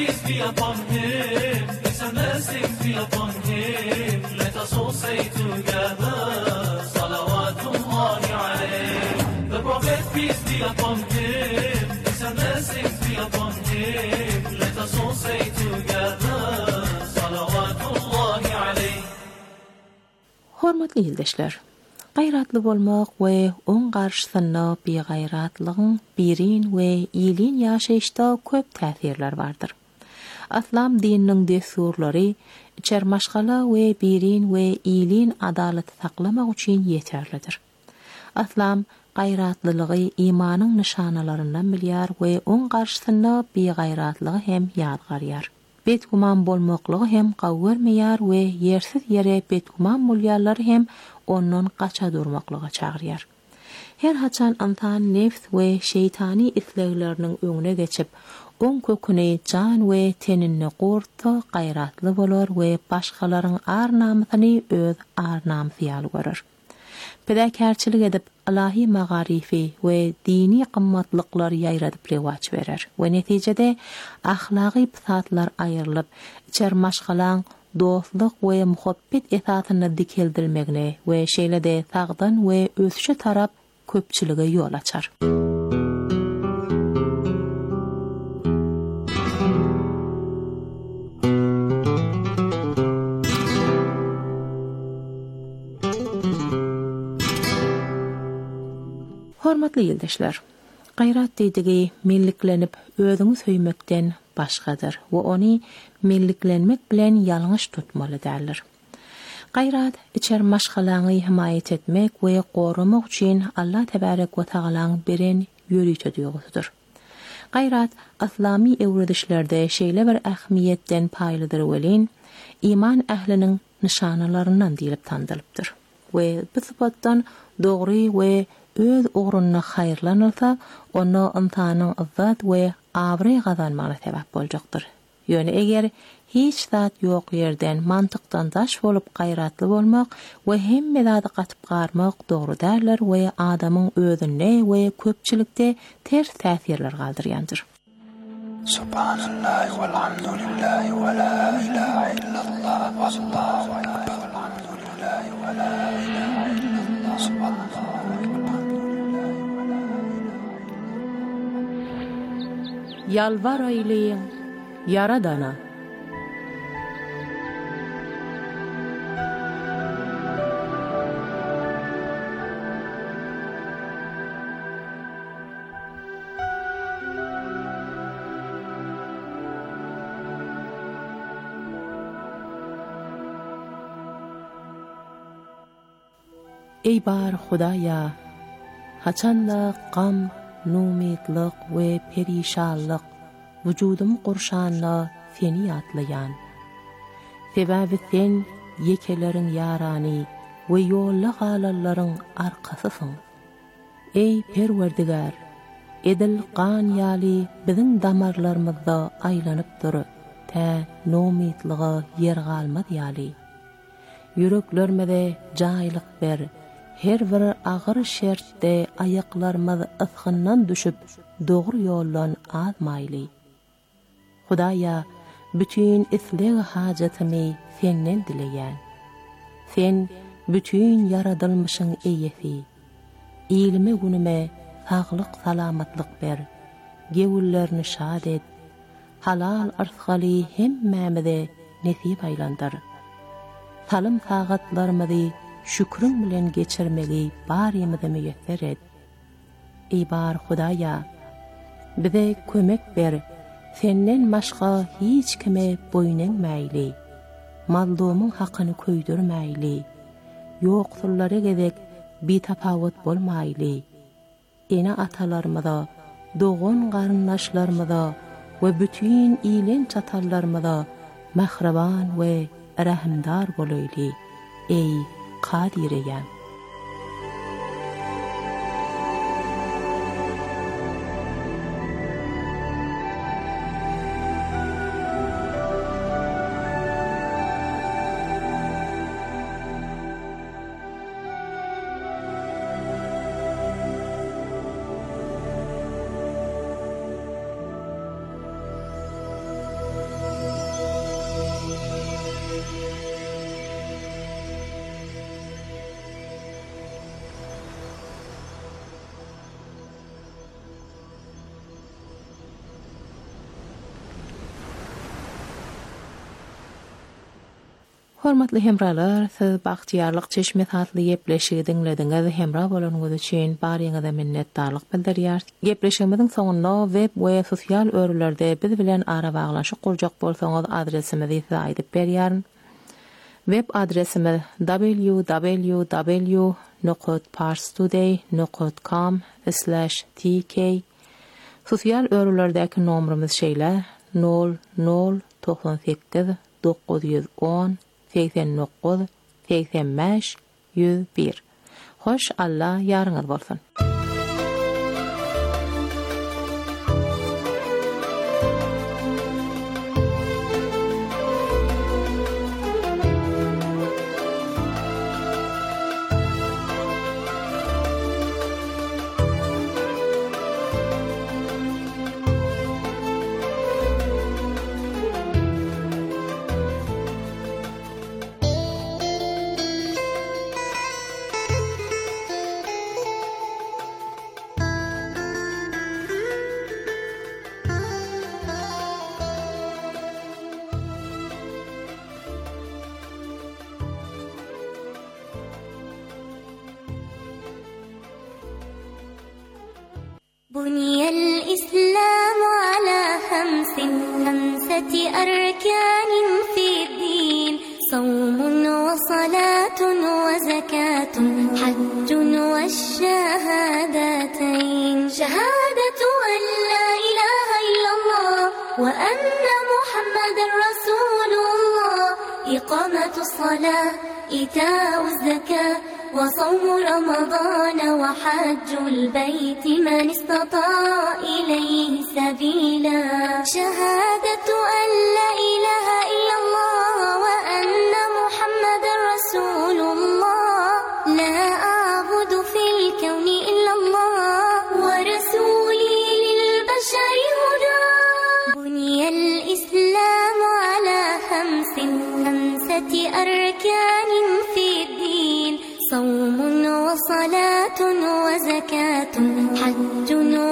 peace be upon him, peace and blessings be upon him. Let us all say together, Salawatullah alayh. The Prophet, peace be upon him, peace and blessings be upon him. Let us all say together, Salawatullah alayh. Hormatly yildaşlar, gayratlı bolmak we on garşysynda begayratlygyň birin we iyiliğin ýaşaýyşda köp täsirler bardyr. Aslam dininiň desurlary içermaşgala we birin we iyiliğin adalaty saklamak üçin ýeterlidir. Aslam gayratlylygy imanyň nişanalaryndan bilýär we on garşysynda begayratlygy hem ýadgarýar. Betguman bolmaklygy hem gawurmaýar we yersiz yere betguman bolýarlary hem ondan gaça durmaklyga çagyrýar. Her haçan antan nefs we şeytani islegleriniň öňüne geçip, on köküni can we tenini gorta gayratly bolar we başgalaryň arnamyny öz arnamsy ýaly görür. Pedakarçylyk edip ilahi magarifi we dini qymmatlyklar ýaýradyp lewaç berer we netijede ahlaky pysatlar aýrylyp içermaşgalan dostluk we muhabbet esatyny dikeldirmegine we şeýlede sagdan we ösüşe tarap köpçülige ýol açar. Hormatly ýoldaşlar, gayrat diýdigi milliklenip özüňi söýmekden başgadyr we ony milliklenmek bilen ýalňyş tutmaly dälir. Gayrat içer maşgalany himayet etmek we gorumak üçin Allah tebarek we taalaň beren ýöriýte duygusydyr. Gayrat islami ewredişlerde şeýle bir ähmiýetden paýlydyr welin iman ähliniň nişanalaryndan diýilip tandylypdyr. We bu sypatdan dogry we öz uğruna hayırlanırsa, onu intanyň izzat we abry gazanmagyna sebäp boljakdyr. Ýöne eger hiç zat ýok ýerden mantykdan daş bolup gayratly bolmak we hemme zady gatyp garmak dogry därler we adamyň özüne we köpçilikde ters täsirler galdyrýandyr. Subhanallah walhamdulillah wa la ilaha illallah wallahu akbar walhamdulillah wa la ilaha illallah subhanallah. Yalvar ayleyin Yaradana. Ey bar Hudaya, haçanda gam, numitlik we perişanlyk vüjudum qurşanla seni atlayan. Sebäbi sen yekeleriň yarany we ýolly galallaryň arkasysyň. Ey Perwerdigar, edil qan ýaly biziň damarlarymyzda aýlanyp dur, tä numitligi yer galmad ýaly. Yüreklerimize jaýlyk ber. Her bir agyr şertde ayaklarymyz ısgyndan düşüp dogry ýoldan azmaýly. Hudaýa, bütün isleg hajatymy senden dileýän. Sen bütün yaradylmyşyň eýesi. Ilmi günüme saglyk salamatlyk ber. Gewüllerini şad et. Halal arzgaly hemmämize nesip aýlandyr. Salym sagatlarymyzy şükrün bilen geçirmeli barymyzy müýesser et. Ey bar Hudaýa, bize kömek ber. Senden başga hiç kime boýunmaýly. Mazlumyň hakyny köýdürmäýli. Ýoksullara gezek bitapawut bolmaýly. Ene atalarymyza, dogan garyndaşlarymyza we bütün ilen çatarlarymyza mahraban we rahimdar bolaýly. Ey Kadireyem. Hormatly hemralar, siz bagtyarlyk çeşme tatly gepleşigi diňlediňiz. Hemra bolanyňyz üçin baryňyza minnetdarlyk bildirýär. Gepleşigimiziň soňunda web we sosial örülerde biz bilen ara baglaşyk gurjak bolsaňyz adresimizi size aýdyp berýär. Web adresimiz www.parstoday.com/tk. Sosial örülerdäki nomrumyz şeýle 0098 910 89 85 101. Hoş Allah yarıňyz bolsun. بني الإسلام على خمسة أركان في الدين: صوم وصلاة وزكاة حج والشهادتين. شهادة أن لا إله إلا الله وأن محمد رسول الله، إقامة الصلاة، إيتاء الزكاة، وصوم رمضان وحج البيت من استطاع إليه سبيلا. شهادة أن لا إله إلا الله وأن محمد رسول الله، لا أعبد في الكون إلا الله ورسولي للبشر هدى. بني الإسلام على خمسة أركان في الدين: صوم وصلاة وزكاة حج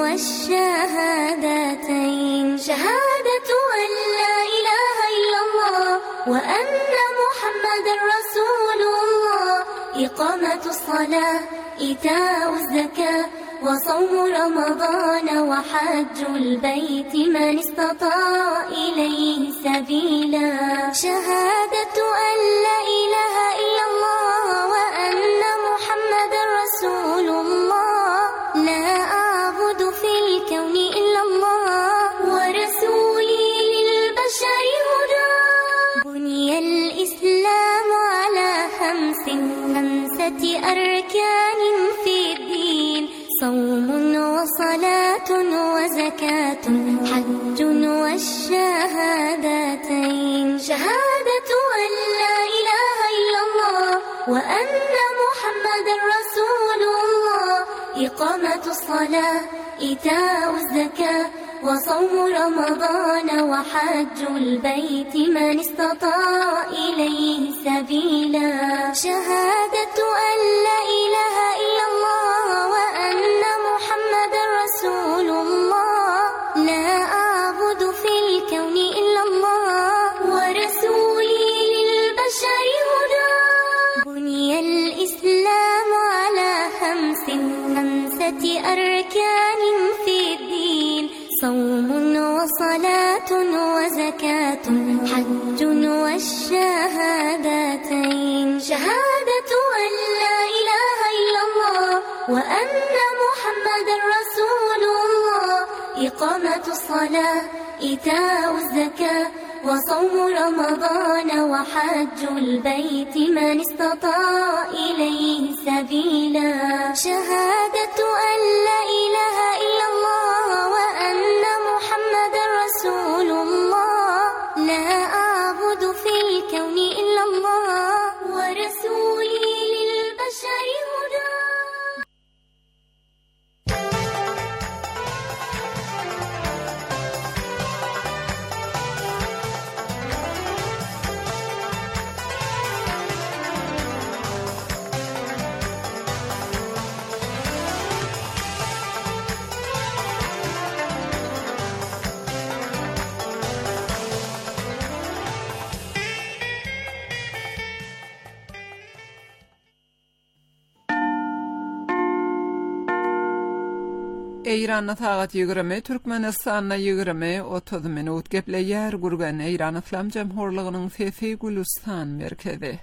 والشهادتين. شهادة أن لا إله إلا الله وأن محمد رسول الله، إقامة الصلاة، إيتاء الزكاة، وصوم رمضان وحج البيت من استطاع إليه سبيلا. شهادة أن لا إله إلا الله وأن محمد رسول الله، لا أعبد في الكون إلا الله ورسولي للبشر هدى. بني الإسلام على خمسة أركان في الدين: صوم وصلاة وزكاة حج والشهادتين. شهادة أن لا إله إلا الله وأن محمد رسول الله، إقامة الصلاة، إيتاء الزكاة، وصوم رمضان وحج البيت من استطاع إليه سبيلا. شهادة أن لا إله إلا الله وأن محمد رسول الله، لا أعبد في الكون إلا الله ورسولي للبشر هدى. بني الإسلام على خمسة أركان في الدين: صوم وصلاة وزكاة حج والشهادتين. شهادة أن لا إله إلا الله وأن محمد رسول الله، إقامة الصلاة، إيتاء الزكاة، وصوم رمضان وحج البيت من استطاع إليه سبيلا. شهادة أن لا إله إلا الله وأن محمد رسول الله، لا أعبد في الكون إلا الله ورسولي للبشر هدى. Eýranyň sagat 20, Türkmenistanyň 20, 30 minut gepleýär gurgan Eýran Islam Jamhurlygynyň Sesi Gülistan merkezi.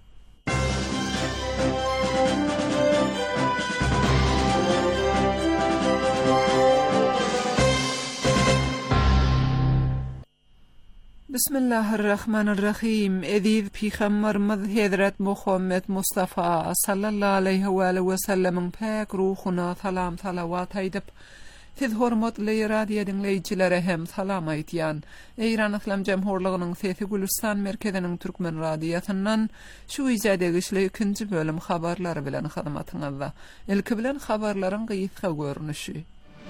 Bismillahirrahmanirrahim. Ediz Peygamberimiz Hazrat Muhammed Mustafa sallallahu aleyhi ve sellem'in pek ruhuna salam salavat aýdyp, siz hormatly radio dinleýijilere hem salam aýtýan. Eýran Islam Jamhurlygynyň Sesi Gülistan merkeziniň türkmen radiosundan şu ýerde işle 2-nji bölüm habarlary bilen hyzmatyňyzda. Ilki bilen habarlaryň gysga görnüşi.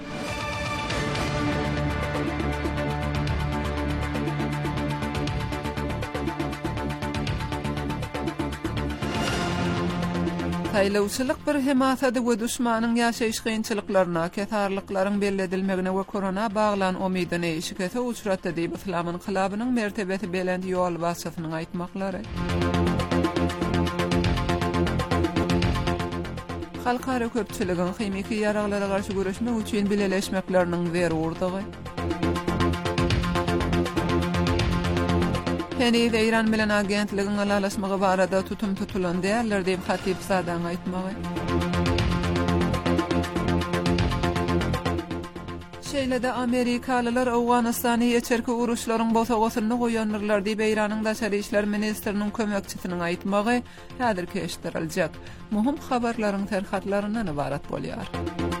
Taýlawçylyk bir hemasady we düşmanyň ýaşaýyş kynçylyklaryna, kesarlyklaryň belledilmegine we korona baglan umydyny şikete uçratdy diýip Islam inqilabynyň mertebesi belend ýol wasatynyň aýtmaklary. Halkara köpçüligin hymiki ýaraglara garşy güreşmek üçin bileleşmekleriniň zerurdygy. Henüz Eýran bilen agentligiň alalaşmagy barada tutum tutulan däller diýip Hatip Sadan aýtmagy. Şeýlede Amerikalylar Awganystany ýeçerki uruşlaryň bosagosyny goýanlar diýip Eýranyň daşary işler ministriniň kömekçisiniň aýtmagy häzirki eşitdirilýek. Muhim habarlaryň terhatlaryndan ibarat bolýar.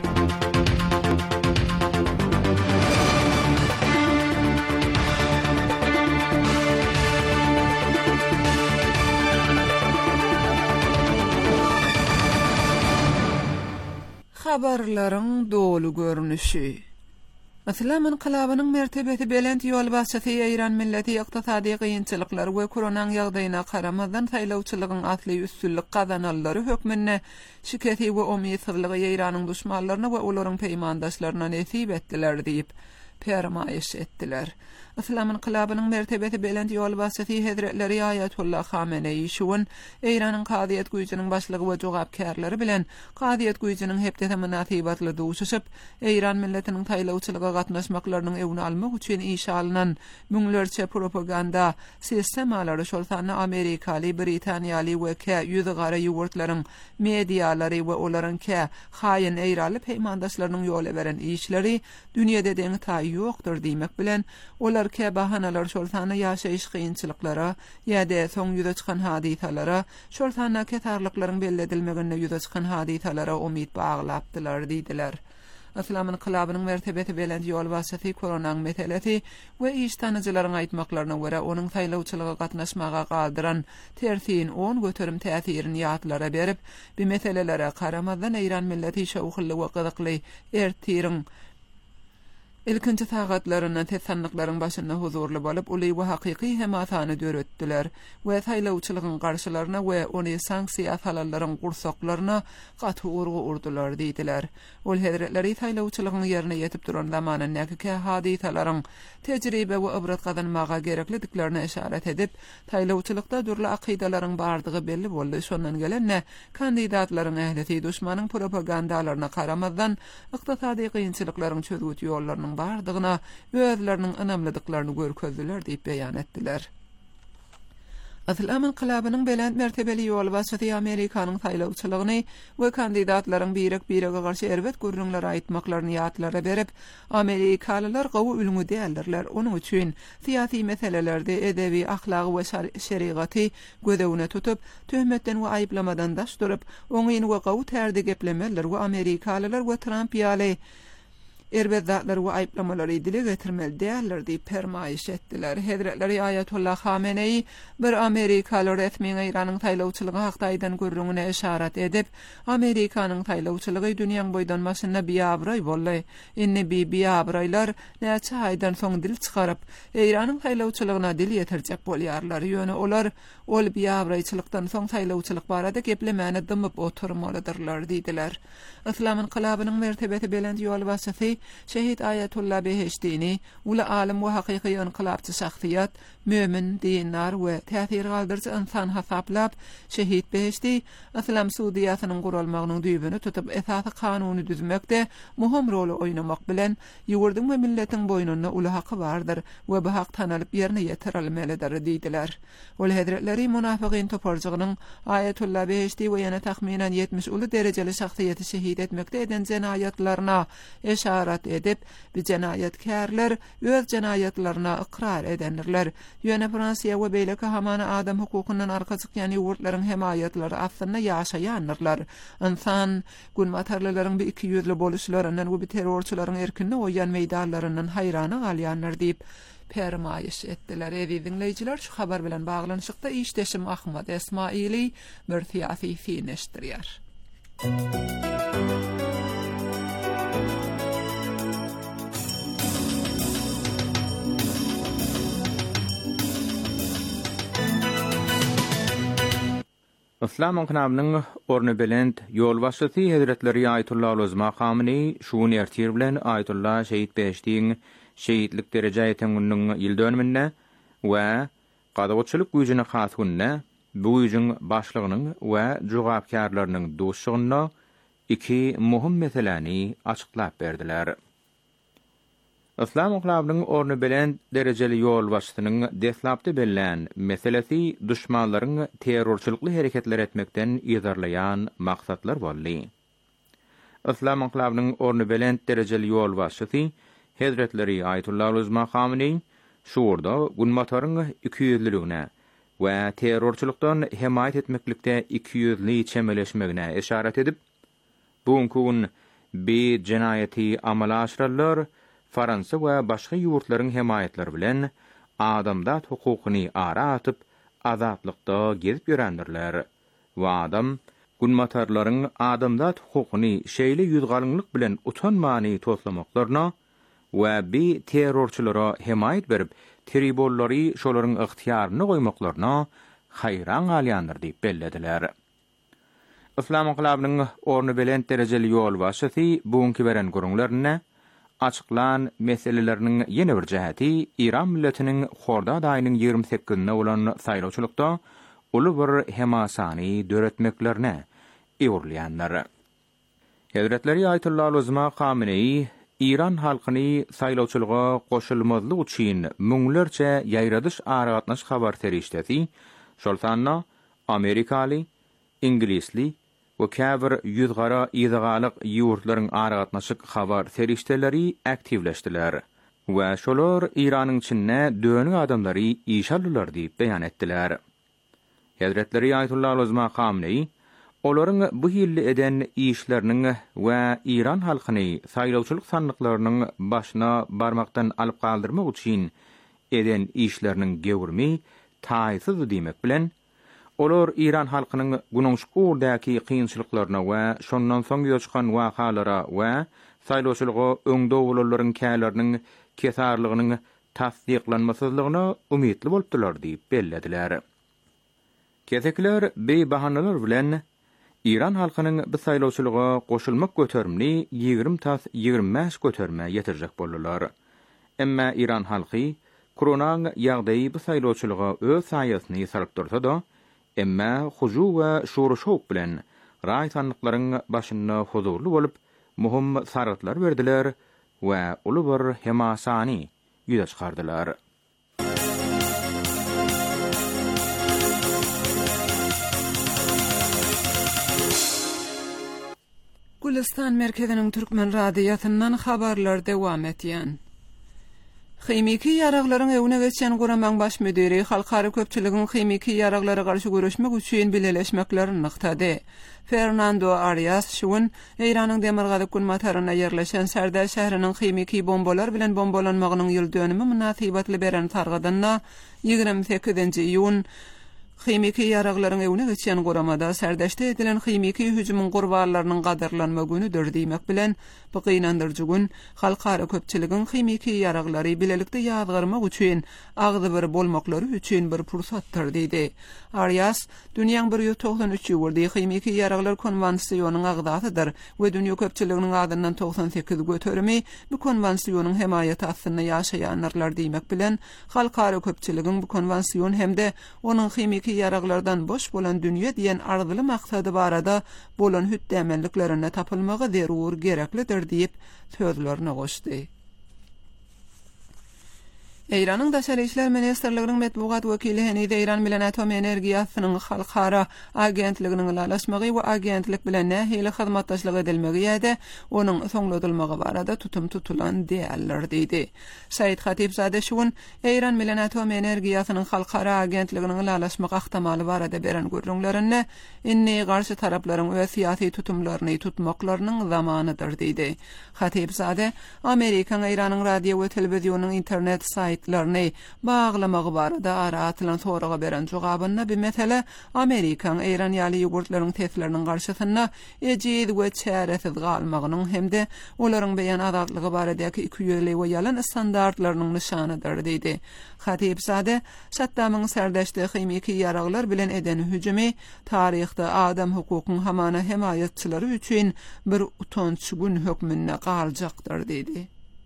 Habarlaryň dolu görnüşi. Islam inqilabynyň mertebesi belent ýol başçysy Eýran milleti ykdysady gynçylyklar we koronaň ýagdaýyna garamazdan taýlawçylygyň asly üstünlik gazananlary hökmünde şiketi we umydsızlygy Eýranyň düşmanlaryna we olaryň peýmandaşlaryna nesip etdiler diýip permaýyş etdiler. Islam inqilabynyň mertebesi belent ýol başçysy Hazretleri Ayatullah Hameneýi şuwun Eýranyň gadyet güýjiniň başlygy we jogapkärleri bilen gadyet güýjiniň hepde munasabatly duşuşyp Eýran milletiniň taýlawçylyga gatnaşmaklarynyň ewini almak üçin işe alynan müňlerçe propaganda sistemalary şolsany Amerikaly, Britaniýaly we ýüzi gara ýurtlaryň medialary we olaryň haýyn Eýraly peýmandaşlarynyň ýola beren işleri dünýede deňi taý ýokdur diýmek bilen olar bahanalar şolsany ýaşaýyş kynçylyklara ýa-da soň ýüze çykan hadisalara şolsany kesarlyklaryň belledilmegine ýüze çykan hadisalara umyt baglapdylar diýdiler. Islam inqilabynyň mertebesi belend ýol başçysy koronaň meselesi we iştanyjylaryň aýtmaklaryna görä onuň taýlawçylyga gatnaşmaga galdyran tersiň 10 göterim täsirini ýatlara berip, bu meselelere garamazdan Eýran milleti şowkly we gyzykly ertiriň ilkinci sagatlaryna tesannıklaryň başynda huzurly bolup, uly we hakyky hemasany döretdiler we taýlawçylygyň garşylaryna we ony sanksiýa salalaryň gursaklaryna gaty urgu urdular diýdiler. Ol Hazretleri taýlawçylygyň ýerine ýetip duran zamanyň näki hadisalaryň tejribe we ibrat gazanmaga gerekliklerini işaret edip, taýlawçylykda durly akydalaryň bardygy belli boldy. Şondan gelenne kandidatlaryň ähleti düşmanyň propagandalaryna garamazdan ykdysady kynçylyklaryň çözgüt ýollarynyň bardygyna özleriniň önamlydyklaryny görkezdiler diýip beýan etdiler. Islam inqilabynyň belent mertebeli ýol başçysy Amerikanyň taýlawçylygyny we kandidatlaryň birek-birege garşy erbet gürrüňleri aýtmaklaryny ýatlara berip, Amerikalylar gowy ülüňi däldirler. Onuň üçin syýasy meselelerde edebi, ahlaky we şerigaty gödegine tutup, töhmetden we aýyplamadan daş durup, oňyň we gowy tärde geplemeler we Amerikalylar we Trump ýaly erbetler we aýplamalary dile getirmeli däller diýip permaýyş etdiler. Hazretleri Ayatullah Hameneýi bir Amerikaly resmi Eýranyň taýlawçylygy hakdaýdan görrüňine işaret edip, Amerikanyň taýlawçylygy dünýäň boýdan maşynna biýabry boldy. Inni biýabraylar näçe aýdan soň dil çykaryp, Eýranyň taýlawçylygyna dil ýetirjek bolýarlar. Ýöne olar ol biýabrayçylykdan soň taýlawçylyk barada geplemäni dymyp oturmalydyrlar diýdiler. Islam inqilabynyň mertebesi belend ýol başçysy şehit Ayetullah Beheshti'ni ula alim we hakyky inqilabçy şahsiýat, mömin, dinlar we täsir galdyrjy insan hasaplap şehit Beheshti Islam Suudiýasynyň gurulmagynyň düýbüni tutup esasy kanuny düzmekde muhim rol oynamak bilen ýurdun we milletiň boýnuna ula haky bardyr we bu hak tanalyp ýerine ýetirilmelidir diýdiler. Ol hedretleri münafigin toparjygynyň Ayetullah Beheshti we ýene tahminen 70 uly derejeli şahsiýeti şehit etmekde eden jenayatlaryna eşarat edip, bu jenayatkarlar öz jenayatlaryna ikrar edenler. Ýöne Fransiýa we beýleki hamana adam hukukyndan arka çykýan ýurtlaryň hemayatlary aslynda ýaşaýanlar. Insan günmatarlaryň bu iki ýüzli boluşlaryndan we bu terrorçylaryň erkinne oýan meýdanlaryndan haýrana galýanlar diýip permaýyş etdiler. Dinleýijiler, şu habar bilen baglanyşykda işdeşim Ahmad Esmaili bir fiýasy fineşdirýär. Islam inqilabynyň orny belend ýol başçysy Hazretleri Ayetullah Uzma Khamenei şuny ertir bilen Ayetullah şehit Beheshtiň şehitlik derejaýetiniň ýyl dönümine we gadawçylyk güýjüne hasynne bu güýjüň başlygynyň we jogapkarlarynyň dostşygyna iki muhim meseleni açyklap berdiler. Islam inqilabynyň orny belend derejeli ýol başçysynyň deslapdy bellen meselesi düşmanlaryň terrorçylykly hereketler etmekden ýazarlaýan maksatlar boldy. Islam inqilabynyň orny belend derejeli ýol başçysy Hazretleri Ayetullah Uzma Khamenei şurda günmataryň ikiyüzlüligine we terrorçylykdan hemaýet etmeklikde ikiyüzli çemeleşmegine eşaret edip, buňkü bir jenayeti amala aşyrarlar, Fransa we başga ýurtlaryň hemaýetleri bilen adamdat hukukyny ara atyp azatlykda gezip ýörendirler. We adam günmatarlaryň adamdat hukukyny şeýle ýüzgalyňlyk bilen utanmany toslamaklaryna we bir terrorçylara hemaýet berip tribollary şolaryň ygtiýaryna goýmaklaryna haýran galýandyr diýip bellediler. Islam inqilabynyň orny belend derejeli ýol başçysy buňky beren gurulmaryna açyklan meseleleriniň ýene bir jähati İran milletiniň horda daýynyň 28-nde bolan saýlawçylykda uly bir hemasany döretmeklerine ýurulýanlar. Hazretleri Ayetullah Uzma Khamenei İran halkyny saýlawçylyga goşulmazlyk üçin müňlerçe ýaýradyş aragatnaş habar terişdesi, şol sanna Amerikaly, İnglisli we käbir ýüzgara ýygalyk ýurtlaryň aragatnaşyk habar terişdeleri aktivleşdiler we şolar İranyň içinde döňük adamlary işaldylar diýip beýan etdiler. Hazretleri Ayetullah Uzma Khamenei olaryň bu ýylly eden işleriniň we İran halkyny saýlawçylyk sandyklarynyň başyna barmakdan alyp galdyrmak üçin eden işleriniň gewirmi taýsyz diýmek bilen olar İran halkynyň günüňşik urdaky kynçylyklaryna we şondan soň ýoçkan wakalara we saýlawçylyga öňde bolalaryň käleriniň kesarlygynyň tasdiklanmasyzlygyna umytly bolupdylar diýip bellediler. Kesekler beý bahanalar bilen İran halkynyň bu saýlawçylyga goşulmak götermini 20-25 göterme ýetirjek boldular. Emma İran halky Kur'an ýagdaýy bu saýlawçylyga öz saýasyny salyp dursa-da, emma huju we şuruşok bilen raý sandyklaryň başynda huzurly bolup muhim saratlar berdiler we uly bir hemasany ýüze çykardylar. Gülistan merkeziniň Türkmen radiýasyndan habarlar dewam etýän. Hemiki ýaraklaryň ewine geçen Guramaň baş müdiri halkary köpçüligiň hemiki ýaraklary garşy görüşmek üçin bileleşmeklerini nyktady. Fernando Arias şuň Iranyň demirgazyk günmataryna ýerleşen Serdar şäheriniň hemiki bombalar bilen bombalanmagynyň ýyl dönümi münasibatly beren targadanna 28-nji iýun Himiki yaraglaryň ewine geçen goramada särdeşde edilen himiki hüjümün gurbanlarynyň gadarlanma günüdür diýmek bilen bu gynandyrjy gün halkara köpçiligiň himiki yaraglary bilelikde ýazgyrmak üçin agdy bir bolmaklary üçin bir pursatdyr diýdi. Arias dünýäň 193 ýyldy himiki yaraglar konwensiýonynyň agdatydyr we dünýä köpçiliginiň adyndan 98 göterimi bu konwensiýonyň hemaýat astyna ýaşaýanlar diýmek bilen halkara köpçiligiň bu konwensiýon hemde onuň himiki yaraglardan boş bolan dünýä diýen arzyly maksady barada bolan hütdämenliklerine tapylmagy zerur gereklidir diýip sözlerini goşdy. Eýranyň Daşary işler ministrliginiň medbugat wekili Henide Eýran bilen atom energiýasynyň halkara agentliginiň laşmagy we agentlik bilen nähili hyzmatdaşlyk edilmegi ýa-da onuň soňladylmagy barada tutum tutulan diýerler diýdi. Said Hatipzade şuň Eýran bilen atom energiýasynyň halkara agentliginiň laşmagy ahtimaly barada beren görüňlerini inni garşy taraplaryň we syýasy tutumlaryny tutmaklarynyň zamanydyr diýdi. Hatipzade Amerikan Eýranyň radio we telewizionyň internet saytlaryny baglamagy barada ara atylan soraga beren jogabyna bir mesele Amerikan Eýran ýaly ýogurtlaryň tesirleriniň garşysyna ejid we çäresiz galmagynyň hemde olaryň beýan azatlygy baradaky ikiyöli we ýalan standartlarynyň nişanydyr diýdi. Hatipzade Saddamyň särdeşde himiki yaraglar bilen eden hüjümi taryhda adam hukukynyň hamana hemaýatçylary üçin bir utanç gün hökmünde galjakdyr diýdi.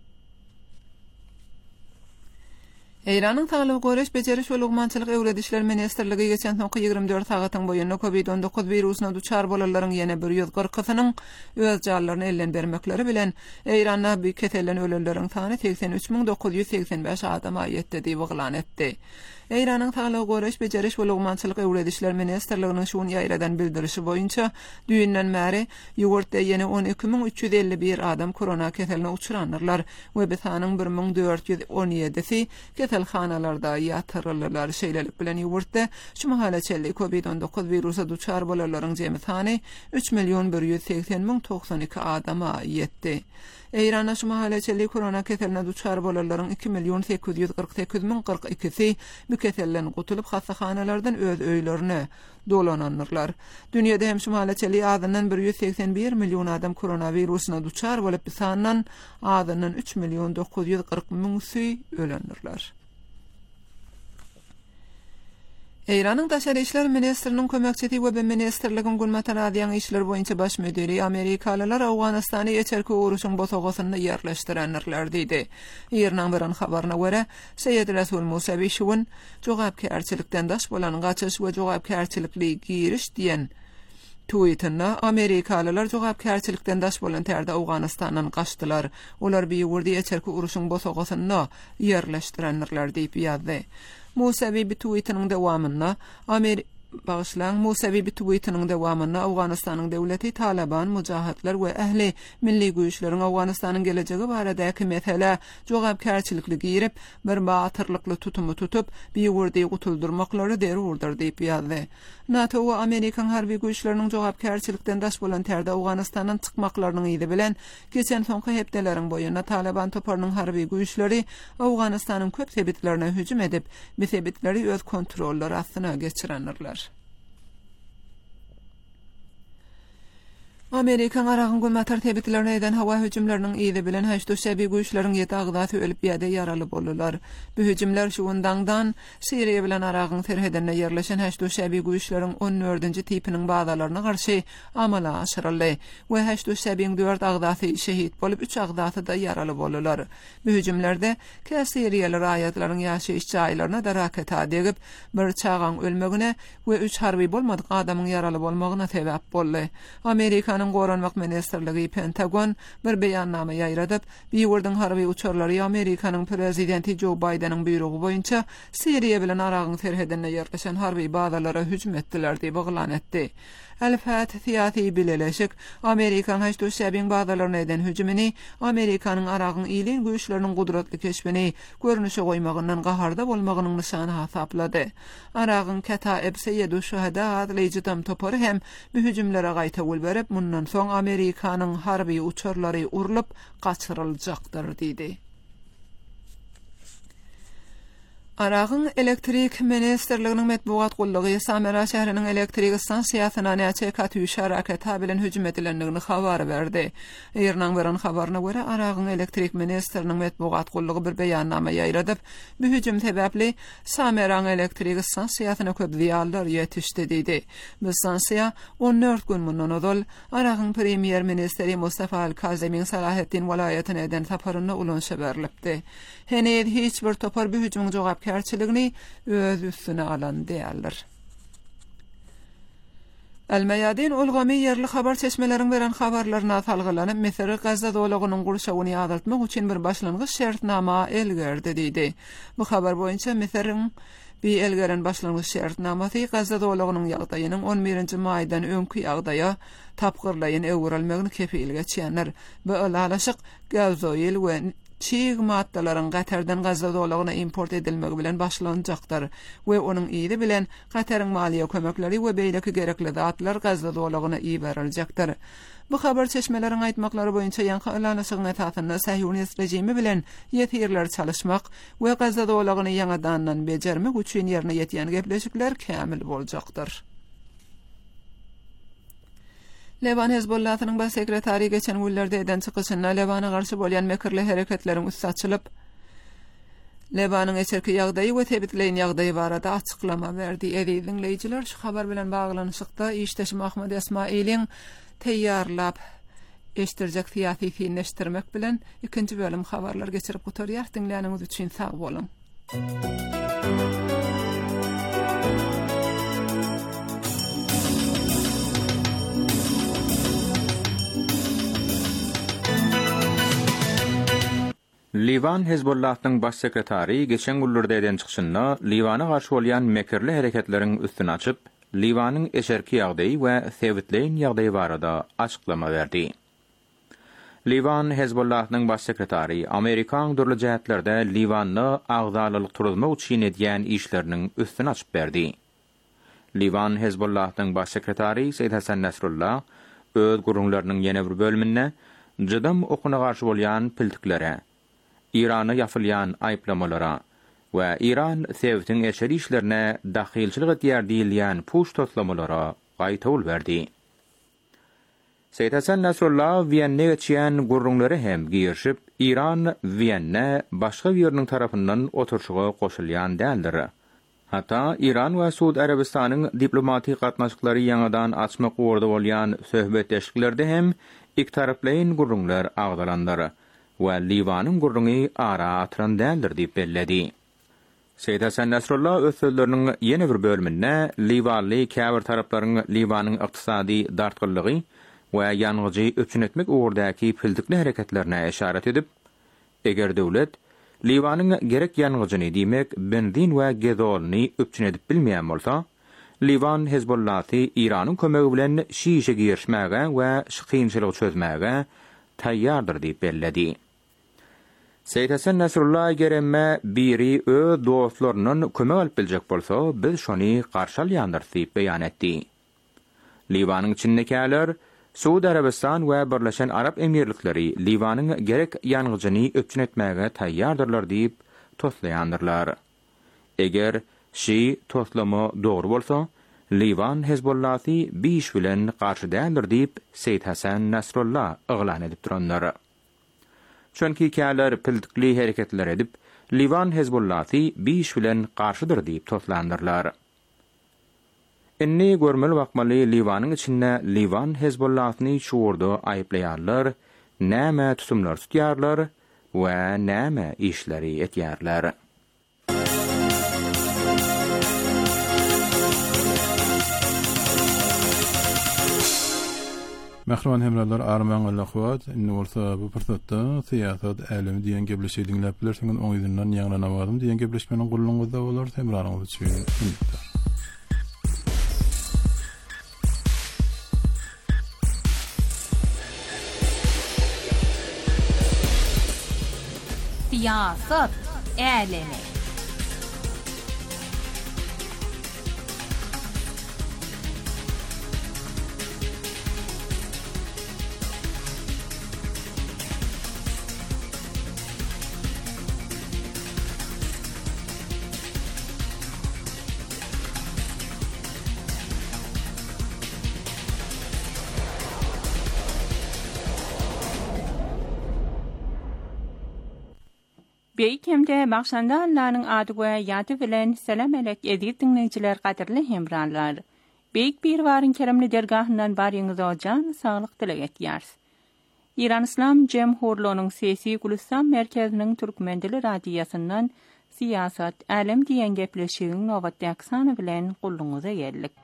Eýranyň Saglyk Göreş Beceriş we Lugmançylyk Öwredişler Ministrligi geçen soňky 24 sagatyň boýunda COVID-19 wirusyna duçar bolalaryň ýene 140-synyň öz jarlaryny elden bermekleri bilen Eýranda bir keselen ölenleriň sany 83.985 adama ýetdi diýip oglan etdi. Eýranyň Saglyk Göreş Beceriş we Lugmançylyk Öwredişler Ministrliginiň şuň ýaýradan bildirişi boýunça düýünden märi ýogurtda ýene 12351 adam korona keseline uçuranlar we besanyň 1417-si keselhanalarda ýatyrylýar. Şeýlelik bilen ýogurtda şu mahallaçellik COVID-19 wirusa duçar bolalaryň jemy sany 3.180.092 adama ýetdi. Eýranda şu mahallaçellik korona keseline duçar bolalaryň 2.848.042-si bu keselden gutulup hastahanalardan öz öýlerine dolananlar. Dünýede hem şu mahallaçellik adyndan 181 million adam koronawirusyna duçar bolup bisandan adyndan 3.940.000 ölenler. Eýranyň Daşary işler ministriniň kömekçisi we ministrligiň gulmatan adyan işler boýunça baş müdiri Amerikalılar Awganystany ýeçerki uruşyň bosagasyna ýerleşdirenler diýdi. Ýernaň biren habaryna görä, Seyyid Rasul Musawi şuň jogapkärçilikden daş bolan gaçyş we jogapkärçilikli giriş diýen tweetinde Amerikalılar jogapkärçilikden daş bolan terde Awganystanyň gaçdylar. Olar bir ýurdy ýeçerki uruşyň bosagasyna ýerleşdirenler diýip ýazdy. Musawi bir tweetiniň dowamynda Musawi bir tweetiniň dowamynda Awganystanyň döwleti Taliban, mujahidler we ähli milli güýçleriň Awganystanyň gelejegi baradaky mesele jogapkärçilikli girip bir batyrlykly tutumy tutup bir ýurdy gutuldurmaklary derurdur diýip ýazdy. NATO we Amerikan harby güýçleriniň jogapkärçilikden daş bolan terde Awganystanyň çykmaklarynyň ýyly bilen geçen soňky hepdeleriň boýunda Taliban toparynyň harby güýçleri Awganystanyň köp sebitlerine hüjüm edip, bu sebitleri öz kontrolleri astyna geçirenler. Amerikan aragyn gulmatar tebitlerine eden hava hüjümleriniň ýyly bilen haýşdo şäbi güýçleriň ýeti agdaty ölüp ýa-da ýaraly boldular. Bu hüjümler şu ýyldagdan Siriýa bilen aragyn terhedine ýerleşen haýşdo şäbi güýçleriň 14-nji tipiniň bagdalaryna garşy amala aşyryldy we haýşdo şäbiň 4 agdaty şehit bolup 3 agdaty da ýaraly boldular. Bu hüjümlerde Siriýaly raýatlaryň ýaşaýyş jaýlaryna da raket edip bir çağan ölmegine we 3 harby bolmadyk adamyň ýaraly bolmagyna sebäp boldy. Amerikan Goranmak Ministrligi Pentagon bir beýannama ýaýradyp, bir ýurdyň harby uçarlary Amerikanyň prezidenti Joe Bidenyň buýrugy boýunça Siriýa bilen aragyn terhedine ýerleşen harby bazalara hüjüm etdiler diýip oglan etdi. Al-Fat syýasy bileleşik Amerikan haýşdo şäbiň bagdalaryna eden hüjümini Amerikanyň aragyn ýylyn güýçleriniň gudratly keşbini görnüşe goýmagyndan gaharda bolmagynyň nişany hasaplady. Aragyn Kataib Seyyid Şuhada adlyjydam topary hem bu hüjümlere gaýta bol berip, mundan soň Amerikanyň harby uçarlary urulyp gaçyryljakdyr diýdi. Arağın elektrik ministerliginin metbuat gullugy Samara şäheriniň elektrik stansiýasyna näçe katüýş harakata bilen hüjüm edilendigini habar berdi. Ýerden beren habaryna görä Arağın elektrik ministeriniň metbuat gullugy bir beýannama ýaýradyp, bu hüjüm sebäpli Samara elektrik stansiýasyna köp ziýanlar ýetişdi diýdi. Bu stansiýa 14 gün mundan odal Arağın premier ministeri Mustafa Al-Kazemiň Salahattin welaýatyna eden taparyny ulanşa berilipdi. Henüz hiç bir topar bu hüjümüň jogapkärçiligini öz üstüne alan diýerler. Al-Mayadin ulgamy yerli habar çeşmeleriň beren habarlaryna salgylanyp Mesir Gazza dolagynyň gurşawyny ýagdatmak üçin bir başlangyç şertnama elgerdi diýdi. Bu habar boýunça Mesiriň bir elgeren başlangyç şertnamasy Gazza dolagynyň ýagdaýynyň 11-nji maýdan öňkü ýagdaýa tapgyrlaýyn öwrelmegini kepil geçýänler. Bu alaşyk gazoil we çiğ maddalaryň Gatardan Gazza dolagyna import edilmegi bilen başlanjakdyr we onuň ýyly bilen Gataryň maliýe kömekleri we beýleki gerekli zatlar Gazza dolagyna ýiberiljekdir. Bu habar çeşmeleriň aýtmaklary boýunça ýanky alanyşygyň esasynda Sahyonist rejimi bilen ýetirler çalışmak we Gazza dolagyny ýangadan bejermek üçin ýerine ýetýän gepleşikler kämil boljakdyr. Levan Hezbollahynyň baş sekretary geçen günlerde eden çykyşyna Lebana garşy bolýan mekirli hereketleriň üstü açylyp, Lebanyň eserki ýagdaýy we tebitleýän ýagdaýy barada açyklama berdi. Dinleýijiler, şu habar bilen baglanyşykda işdeşim Ahmed Esmailiň teýýarlap eşdirjek fiýaty fiýleşdirmek bilen ikinji bölüm habarlar geçirip gotarýar. Dinleýäniňiz üçin sag bolun. Livan Hezbollahynyň baş sekretary geçen günlerde eden çykyşynda Livana garşy bolýan mekirli hereketleriň üstüne açyp, Livanyň eşerki ýagdaýy we tebitleýän ýagdaýy barada açyklama berdi. Livan Hezbollahynyň baş sekretary Amerikan durly jähetlerde Livanyny agdalylyk turulmak üçin edýän işleriniň üstüne açyp berdi. Livan Hezbollahynyň baş sekretary Seýid Hasan Nasrullah öz gurulmarynyň ýene bir bölümine jydam okuна garşy bolýan piltiklere, İran'a yapılyan ayıplamalara ve İran sevtin eşeri işlerine dahilçilik etýär diýilýän puş toslamalara gaýtawul berdi. Seýid Hasan Nasrullah Vienne geçýän gurrunlary hem girişip, İran Vienne başga ýeriniň tarapyndan oturşyga goşulýan däldir. Hatta İran we Suud Arabistanyň diplomatik gatnaşyklary ýangadan açmak ugrunda bolýan söhbetleşiklerde hem iki taraplaýyn gurrunlar agdalandyr. Ve Livanyň gurruny ara atıran däldir diýip belledi. Seýid Hasan Nasrullah öz sözleriniň ýene bir bölüminde Livanly käbir taraplaryň Livanyň ykdysady dartgyllygy we ýanyjy öpçün etmek ugrundaky piltikli hereketlerine işaret edip, eger döwlet Livanyň gerek ýanyjyny diýmek, benzin we gezolny öpçün edip bilmeýän bolsa, Livan Hezbollahy Iranyň kömegi bilen şişe girişmäge we şykynçylygy çözmäge taýýardyr diýip belledi. Seýid Hasan Nasrullah geremme biri öz dostlarynyň kömek alyp biljek bolsa, biz şony garşy alýandyr diýip beýan etdi. Livanyň içindekiler Suud Arabistan we Birleşen Arap Emirlikleri Livanyň gerek ýanyjyny öpçün etmäge taýýardyrlar diýip toslaýandyrlar. Eger şi toslama dogry bolsa, Livan Hezbollahy bir iş bilen garşy däldir diýip Seýid Hasan Nasrullah yglan edip duranlar. Çünki käler piltikli hereketler edip, Livan Hezbollahy bir iş bilen garşydyr diýip toslandyrlar. Inni görmeli bakmaly Livanyň içinde Livan Hezbollahyny şuurda aýyplaýarlar, näme tutumlar tutýarlar we näme işleri etýärler. Mähruman hemralar arman alaqwat nursa bu pursatda siýasat älemi diýen gepleşi dinläpler, şoňa oň ýerden ýaňlanawardym diýen gepleşmeniň gurulmagyda bolar, hemralarymyz üçin. Siýasat älemi. Beýkemde Makşanda Allah'ın adı we ýaty bilen selam elek edip dinleýijiler gaderli hemranlar. Beýik bir waryn keremli dergahyndan baryňyz ojan saglyk dilek etýärs. İran İslam Cemhurluğunyň sesi Gülistan merkeziniň Türkmen dili radiýasyndan siyasat, alem diýen gepleşigiň nowatda aksany bilen gulluňyza geldik.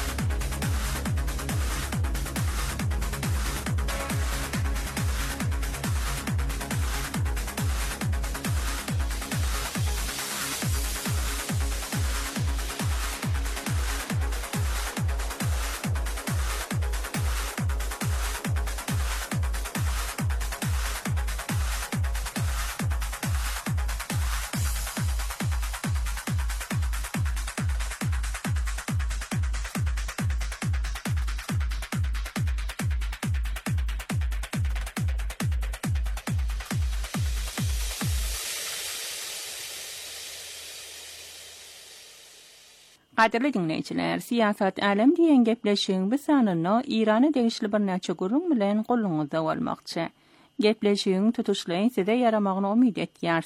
Gaderli dinleýijiler, siyasat alem diýen gepleşigiň bu sanyny Irana degişli bir näçe gurrun bilen gulluňyzda bolmakçy. Gepleşigiň tutuşlaýyn size yaramagyny umyt etýärs.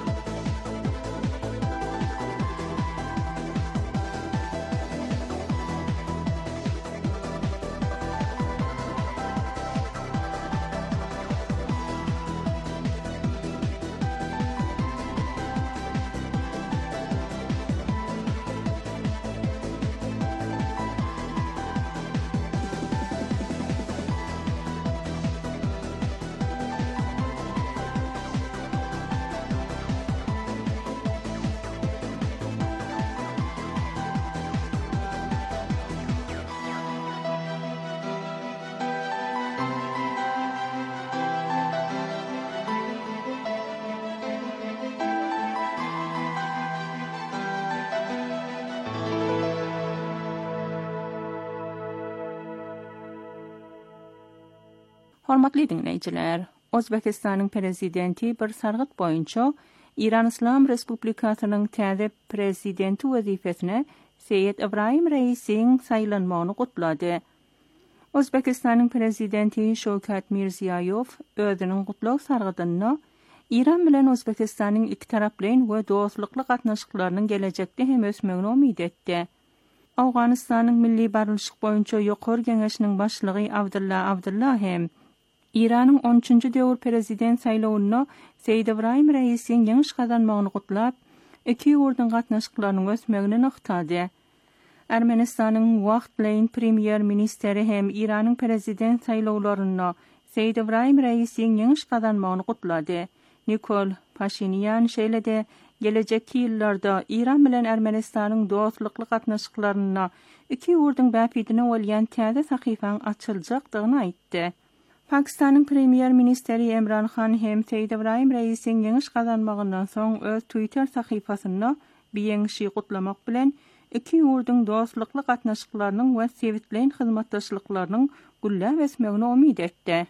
Hormatly dinleýijiler, Özbekistanyň prezidenti bir sargyt boýunça İran İslam Respublikasynyň täze prezidenti wezifesine Seyyid Ibrahim Reisiň saýlanmagyny gutlady. Özbekistanyň prezidenti Şowkat Mirziýoýew özüniň gutlaw sargydyny İran bilen Özbekistanyň iki taraplyň we dostlukly gatnaşyklarynyň gelejekde hem ösmegine umyt etdi. Awganystanyň milli barlyşyk boýunça ýokary geňeşiniň başlygy Abdullah hem İran'ın 13-nji döwür prezident saýlawyna Seyyid Ibrahim Reisiň ýeňiş kazanmagyny gutlap, iki ýurduň gatnaşyklarynyň ösmegine noktady. Ermenistanyň wagtlaýyn premier ministeri hem İran'yň prezident saýlawlaryna Seyyid Ibrahim Reisiň ýeňiş kazanmagyny gutlady. Nikol Pashinyan şeýlede gelecekki ýyllarda İran bilen Ermenistanyň dostlukly gatnaşyklaryna iki ýurduň bäpidine bolýan täze sahyfaň açyljakdygyny aýtdy. Pakistanyň premier ministeri Imran Khan hem Seyyid Ibrahim Reisiň ýeňiş kazanmagyndan soň öz Twitter sahyfasyna bir ýeňişi gutlamak bilen iki ýurduň dostlukly gatnaşyklarynyň we sevitleýän hyzmatdaşlyklarynyň güllä besmegine umyt etdi.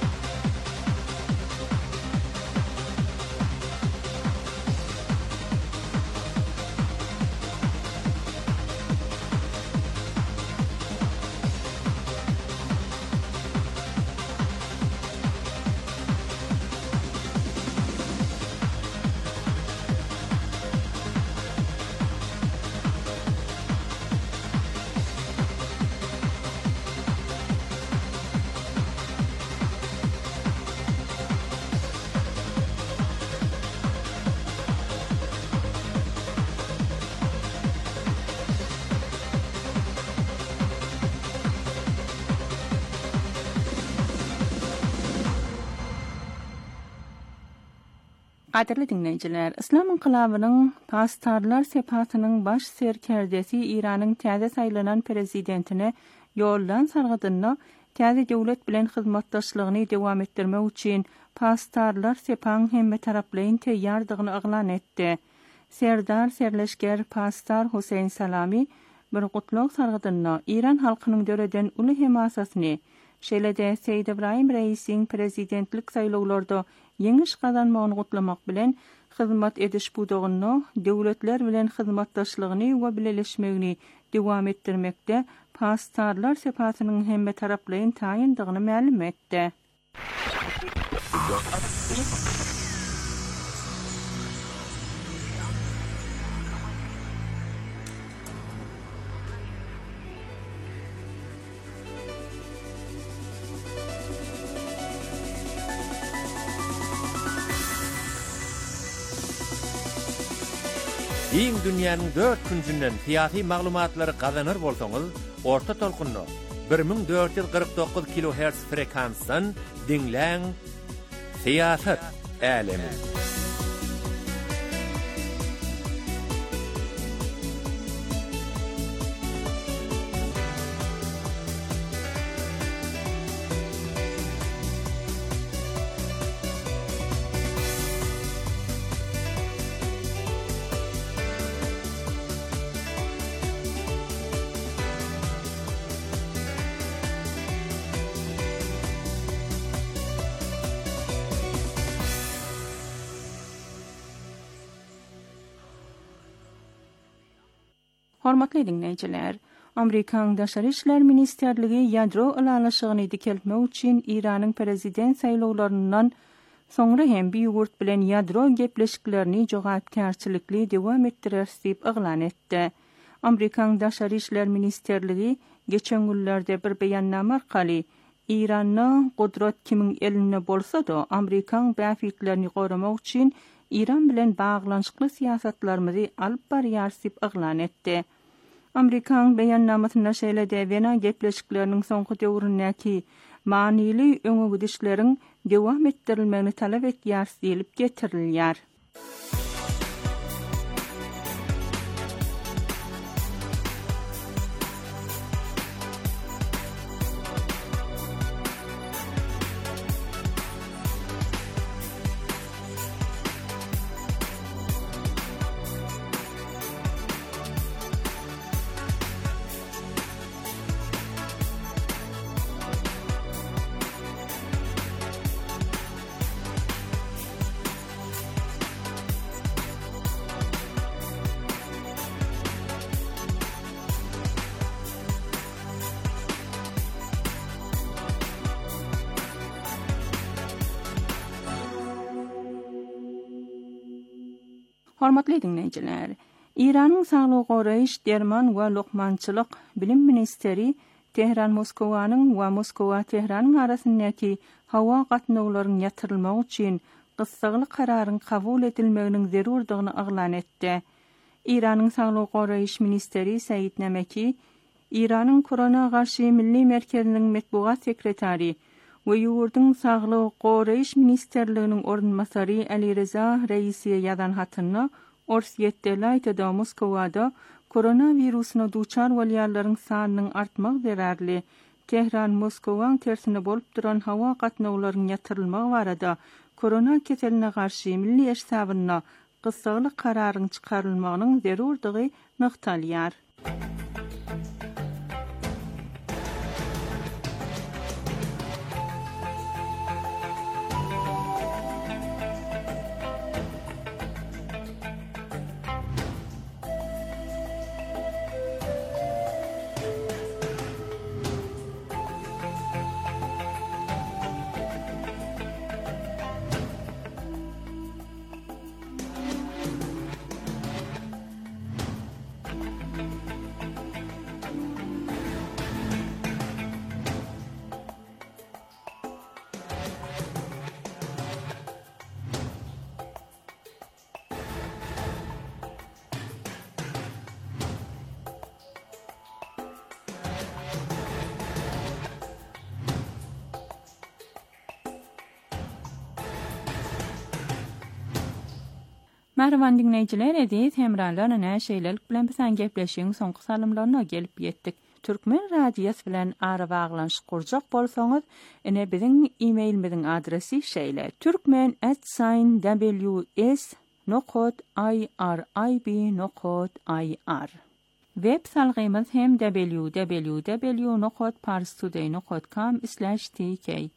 Gaderli dinleýijiler, İslam inqilabynyň pastarlar sepatynyň baş serkerdesi İranyň täze saýlanan prezidentine ýoldan sargydyny täze döwlet bilen hyzmatdaşlygyny dowam etdirmek üçin pastarlar sepaň hemme taraplaryň teýýardygyny aglan etdi. Serdar Serleşger pastar Huseyn Salami bir gutlaw sargydyny İran halkynyň döreden uly hemasasyny şeýlede Seyyid Ibrahim Reisiň prezidentlik saýlawlarda ýeňiş kazanmagyny gutlamak bilen hyzmat ediş budagyny, döwletler bilen hyzmatdaşlygyny we bileleşmegini dowam etdirmekde pastarlar sepatynyň hemme taraplaryň taýyndygyny ma'lum etdi. Iň dünýäniň 4 künsünden siyasi maglumatlary gazanır bolsaňyz, orta tolkunny 1449 kHz frekansdan dinläň. Siyasat älemi. Hormatly dinleyijiler, Amerikan Daşary işler ministerligi ýadro ýalaşygyny dikeltmek üçin Iranyň prezident saýlawlaryndan soňra hem Beýurt bilen ýadro gepleşiklerini jogapkärçilikli dewam etdirer diýip eglan etdi. Amerikan Daşary işler ministerligi geçen günlerde bir beýannama arkaly Iranyň gudrat kimiň elinde bolsa-da Amerikan bäfitlerini goramak üçin İran bilen baglanşykly siýasatlarymyzy alyp barýar diýip eglan etdi. Amerikan beýannamasyna şeýle-de wena gepleşikleriniň soňky döwründäki manily öňe gidişleriň dewam etdirilmegini talap etýär diýilip getirilýär. Hormatly dinleyijiler, İranyň Saglyk goraýyş, derman we lokmançylyk bilim ministeri Tehran Moskwanyň we Moskwa Tehranyň arasyndaky hawa gatnawlaryny ýatyrylmak üçin gysgaly kararyň kabul edilmeginiň zerurdygyny eglan etdi. İranyň Saglyk goraýyş ministeri Said Namaki, İranyň korona garşy milli merkeziniň metbuat sekretary we ýurduň Saglyk goraýyş ministerliginiň ornmasary Ali Reza Reisiýe ýazan hatyny Orsiýetde aýtdy, Moskwada koronawirusyna duçar bolýarlaryň sanynyň artmagy zerarly. Tehran Moskwaň tersine bolup duran hawa gatnawlaryny ýatyrylmagy barada korona keseline garşy milli eşsabyna gysgaly kararyň çykarylmagynyň zerurdygy nyktalýar. Merhaban dinleyijiler, edis hemralar ana şeýlelik bilen bilen gepleşiň soňky salymlaryna gelip ýetdik. Türkmen radiýasy bilen ara baglanşyk kurjak bolsaňyz, ene biziň e-mailimiziň adresi şeýle: turkmen@ws.irib.ir. Web salgymyz hem www.parstoday.com/tk.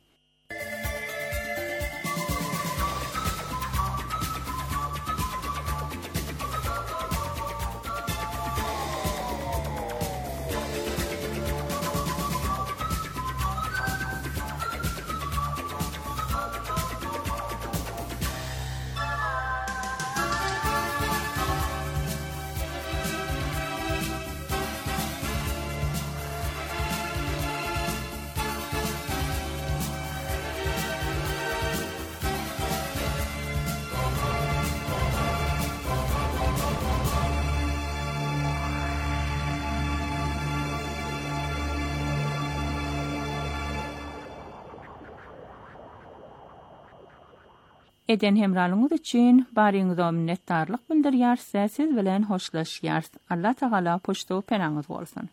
Eden hemralığınız için barýyňyza minnetdarlyk bildirýär, siz bilen hoşlaşýar. Allah Taala poşto penaňyz bolsun.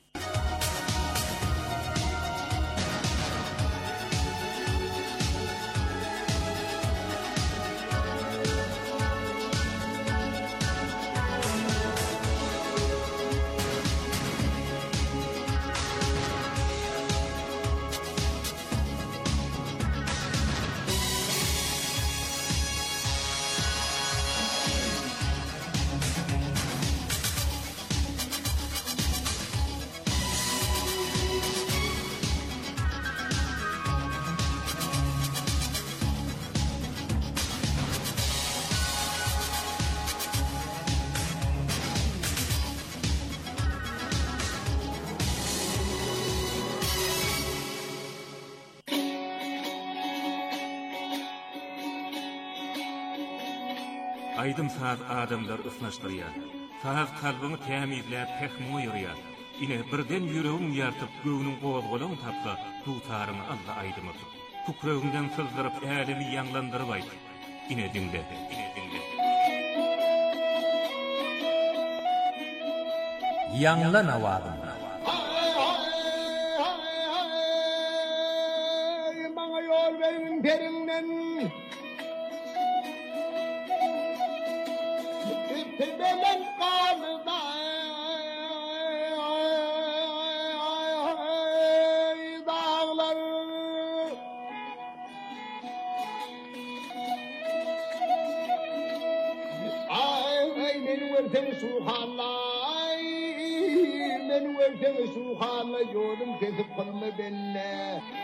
Aydın saat adamlar ısnaşdırýar. Saz kalbyny tämizläp pehmi ýürýär. Ine birden ýüregim ýartyp göwnüň gowgolagyny tapsa, tutarmy Allah aýdymy. Tukragymdan sızdyryp älimi ýanglandyryp aýdy. Ine dinle. Ýanglan awazym. Maňa ýol berin perinden. Belen kanıda dağlar ay men verten suhanlay men verten suhanlay yolum kesip kalma benne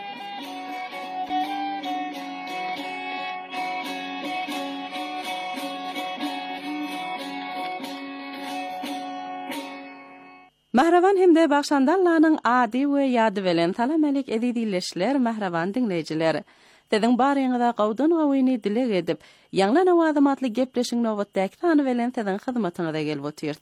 Mahravan hemde Bakşandallanyň ady we ýady bilen talamelik edilýärler mahravan dinleýijiler. Dediň barýyňyza gawdan gawyny dilek edip, ýanglan awazym atly gepleşiň nowatdaky tany bilen dediň hyzmatyňyza gelip otyrdy.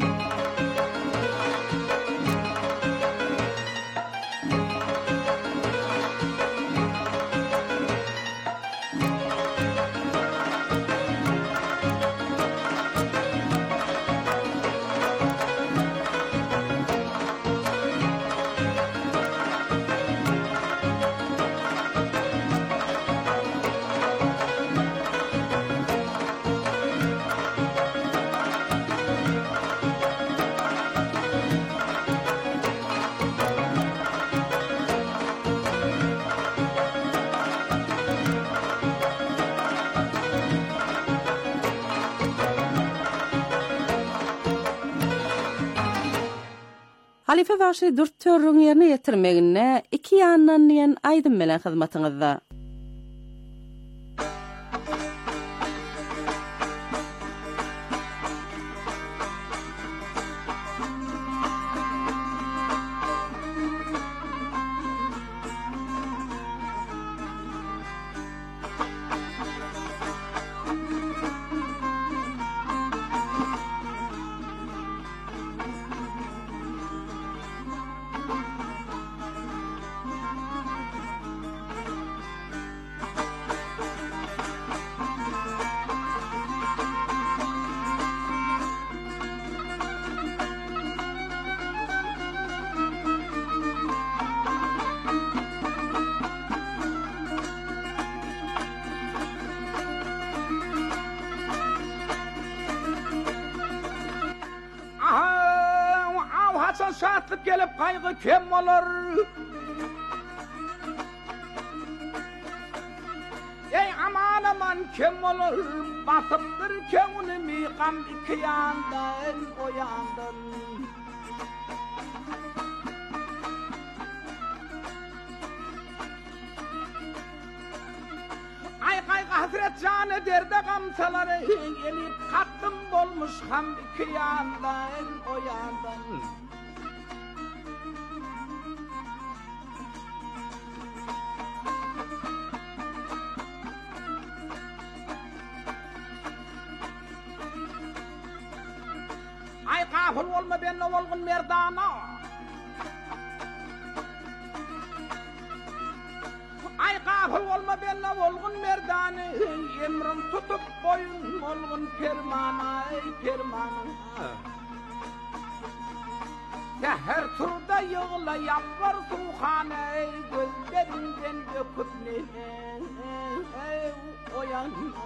Halife başy dürtörüň ýerine ýetirmegine iki ýandan ýen aýdym bilen hyzmatyňyzda. Şatlıp gelip kaygı kim olur? Ey aman aman kim olur? Basıptır kevnimi kam iki yandan o yandan. Ay kaygı hasret canı derde kamsaları elip kattım bolmuş ham iki yandan o yandan. Ay gafil olma benle olgun merdana. Ay Gafil olma benle olgun merdani, emrim tutup boyun olgun permana, permana. Her turda yığla yapar suhane, gözlerinden döküp ne oyanam.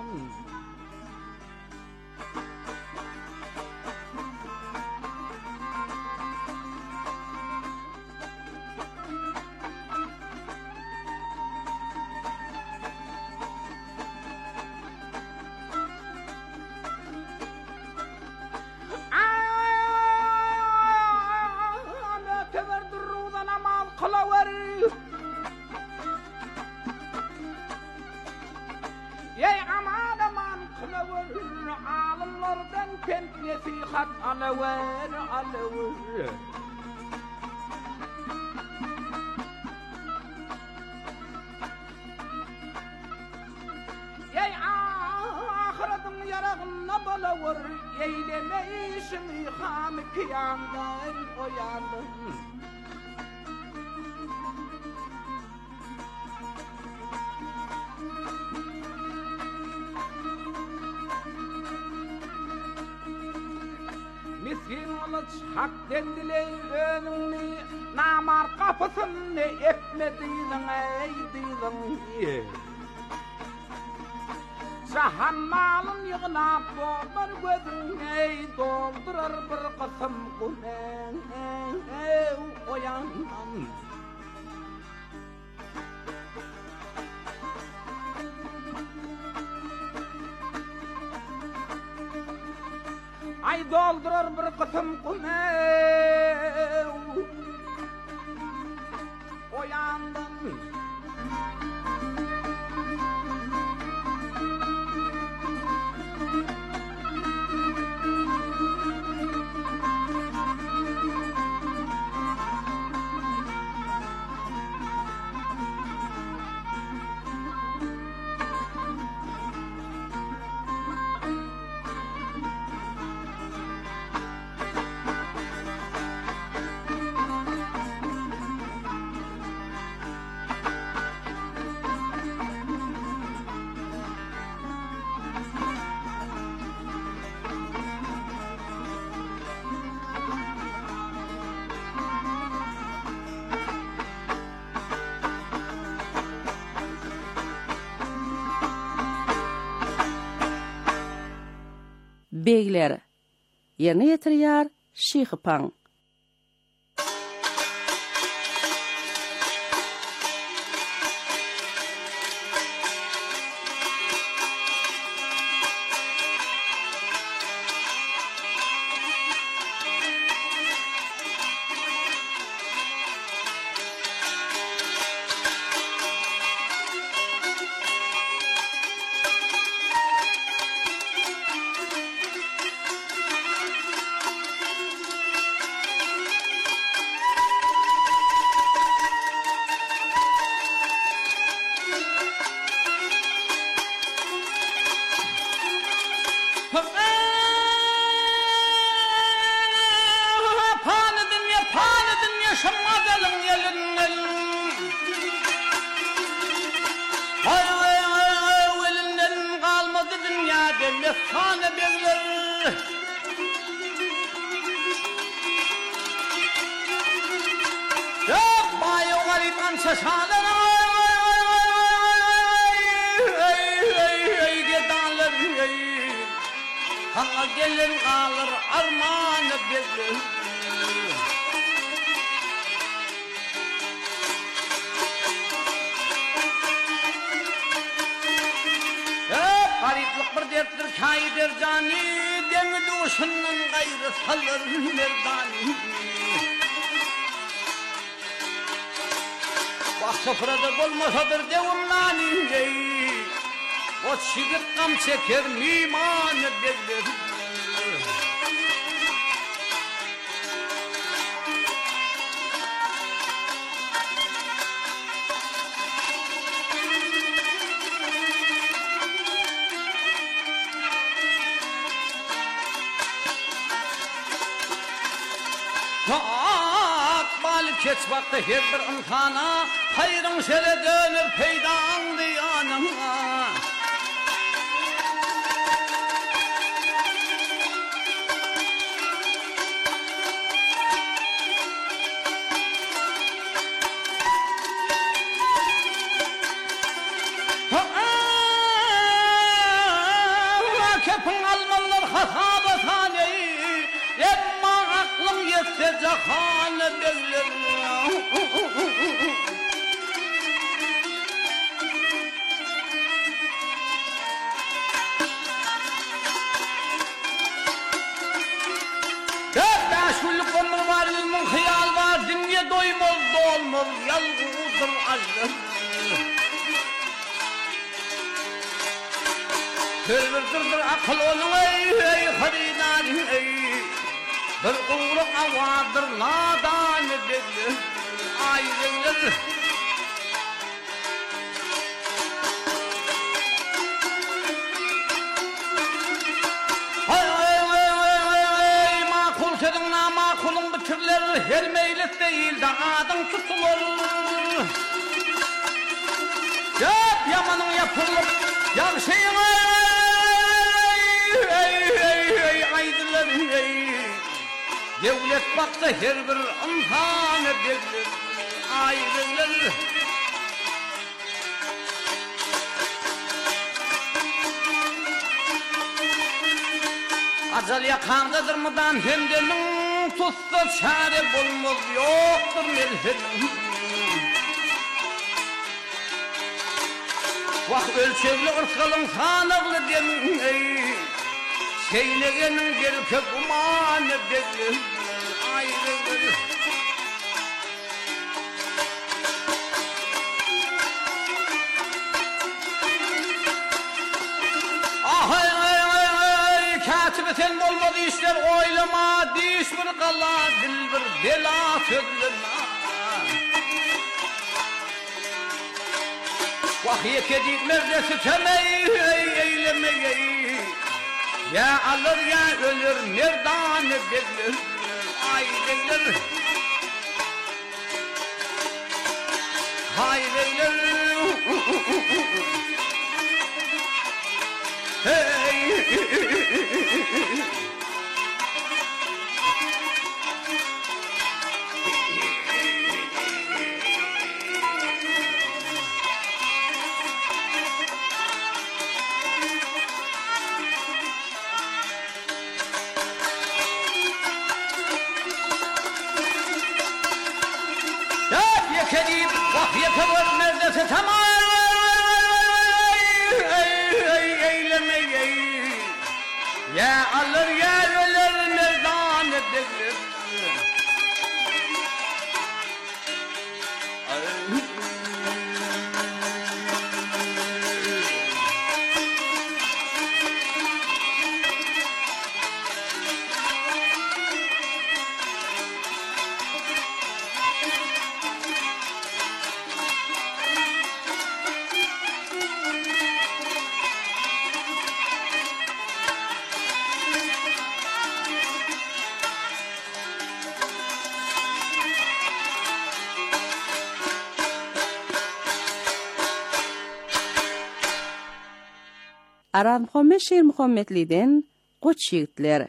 Nesihat alawer alawer Yey ahiretin yarağına balawer Eylemeyişimi ham kıyamdan oyandım Miskin oluç hak dendile önünü namar kapısını etmediydin ey diydin Şahan malın yığınap doldur gözün ey doldurar bir kısım kumen ey oyanam Ay doldurar bir kısım kumev Oyandım Begler yerine yetirýär Şyhypaň. Hangi gelin alır armağanı bezir Gariplik bir derttir kaydır cani Demi duşunun gayrı salır merdani Bak sofrada bolmasadır devumlani O çigit kam çeker mimanı bezir alıp geçmekte her bir imkana, hayrın şere dönür peydan diyanına. Kepin almalar hasaba taneyi, emma aklım yetse cahanı bellir. Beşgüllük ömür var, ilmin hıyal var, dünya doymaz dolmaz, yalgıdır acır. Kırvırdır akıl olun ey haridarin ey, bir kuyruk avadır nadan belli ayrılır. Makul sedin namakulun bitirler, her meylet değil de adın tutulur. Yap yamanın yapılır, yakşıyın aydıların ey. Devlet baktı her bir imtihanı belli ayrılır. Acal yakandadır mıdan hendemin, tutsa çare bulmaz yoktur melhemin. Vah ölçevli ırkalın sanıqlı demin ey, seylegenin gelke kumanı belli ayrılır. Katibi sen olmadı işler oylama, diş bir kala, dil bir bela söyleme. Vahiy kedik merdesi temeyi eylemeyi, ya alır ya ölür merdanı belli ayrılır. Ayrılır. Hey. Kedip vahye tavır neredeyse tamam eylemeyi, ya alır ya ölür merdan edilir. Arad Muhammed Şer Muhammedli'den Qoç Yigitler.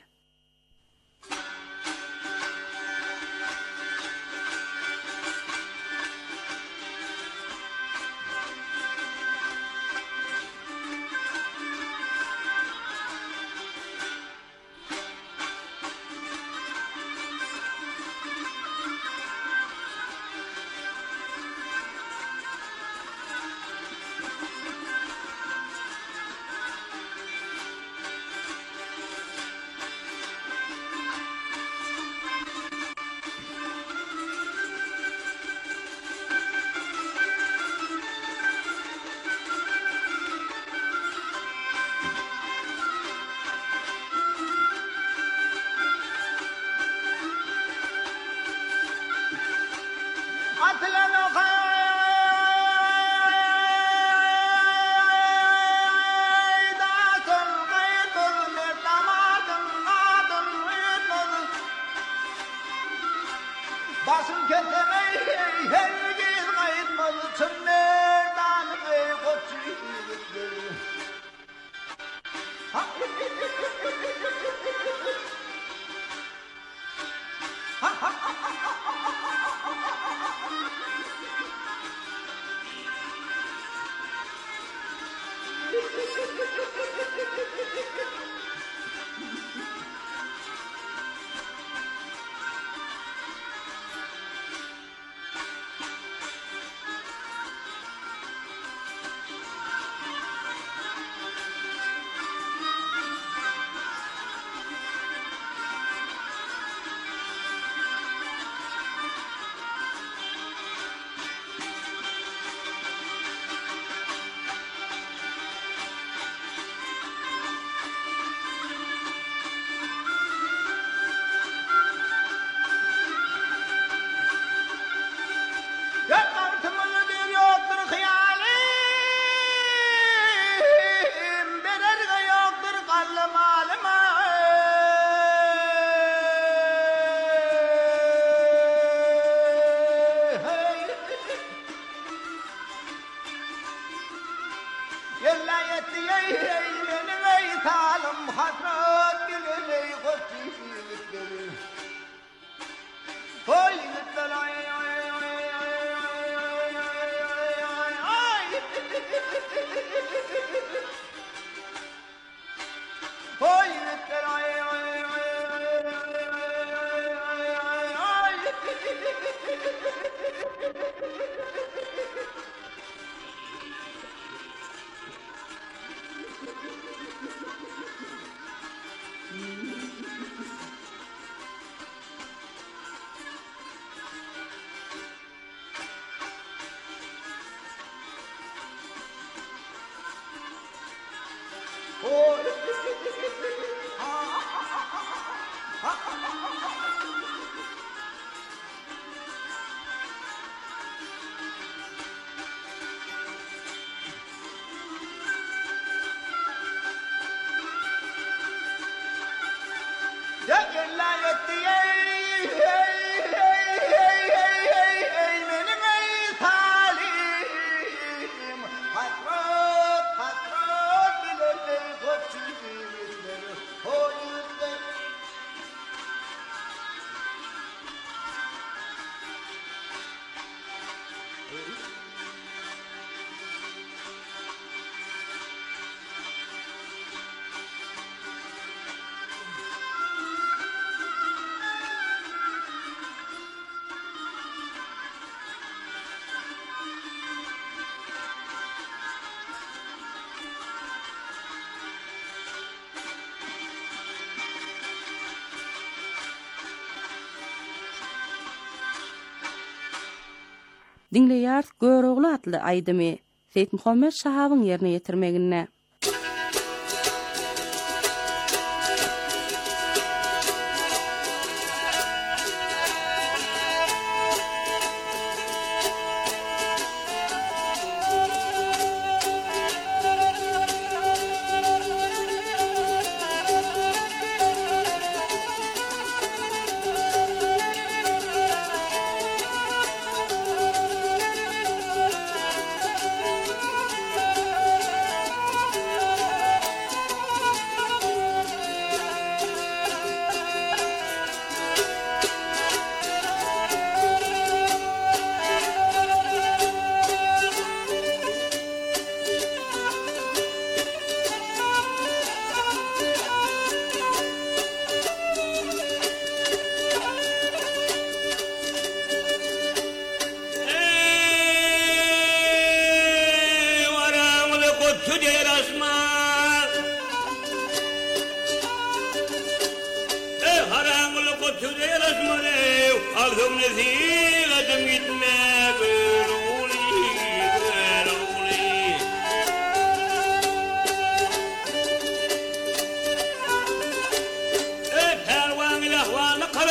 Basın kesemey hergiz kayıtmalı çınnerdan ey koçu yiğitlerim. Dinleýär Görogly atly aýdymy Seyit Muhammed Şahabyň ýerine ýetirmegine. Haranlık o tüzel asmanı, alhım nezil adım gitmek.